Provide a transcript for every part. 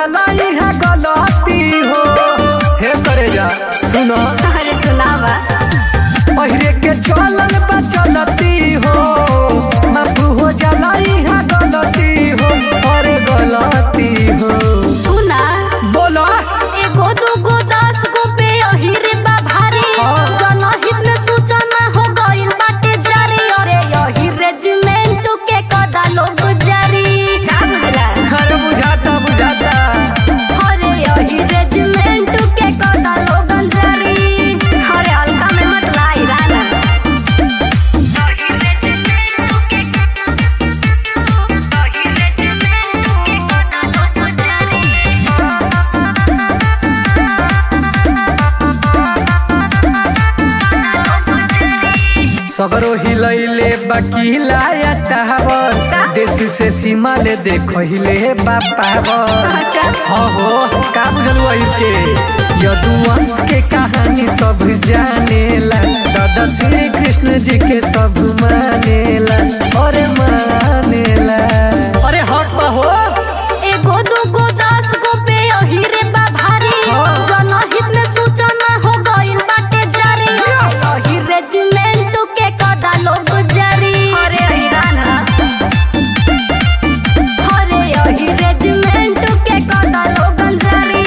जाला यहाँ गलती हो। हे करे जा सुनो, अरे सुनावा। पहिरे के चलल बचलती हो, माफ हो जाला यहाँ गलती हो, अरे गलती हो। सुना बोलो एगो दूगो 10 गो पे यही रे बा भारी, जनहित में सूचना हो गइल बाटे जारी। अरे यही रेजिमेंट के कदा लोग जारी का बुझला। अरे बुझाता बुझाता। अरे यही रेजिमेंट के कदा लोग जारी। अरे हल्का में मत लाई राना। सगरो हिलैले बाकी लाया टावर, देश से सीमा ले देखहिले बापावर। अच्छा हाँ हो का बुझलू के यदुवंश के कहानी सब जानेला, दादा श्री कृष्ण जी के सब मानेला, अरे मानेला। अरे हक हो एगो दूगो 10 गो पे यही रे बा भारी, जनहित में सूचना हो गइल बाटे जारी। यही रेजिमेंट के कदा लोग जारी। अरे राना, अरे यही रेजिमेंट के कदा लोग जारी।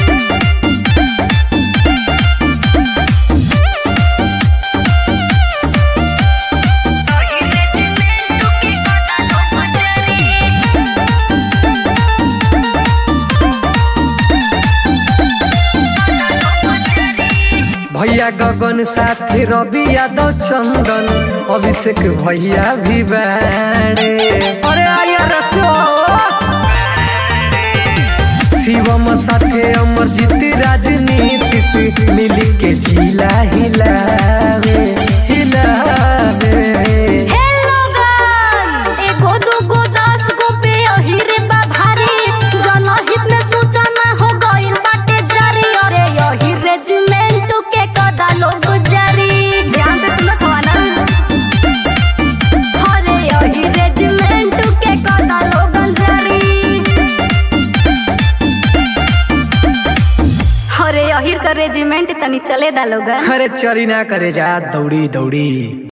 भैया गगन साथी रवि यादव चंदन, अभिषेक भैया भी बाड़े। अरे आया रसो शिवम साथे अमरजीत राजनीति से मिली के जिला हिलावे हिलावे। हेलो गन एगो दूगो 10 गो पे यही रे बा भारी, जनहित में सूचना हो गइल बाटे जारी। अरे यही रेजिमेंट के कदा लोग जारी। ध्यान से सुनत हो ना। अरे यही रेजिमेंट के कदा लोग जारी। अरे यही का रेजिमेंट तनी चले दा लोगन। अरे चली ना करे जा दौड़ी दौड़ी।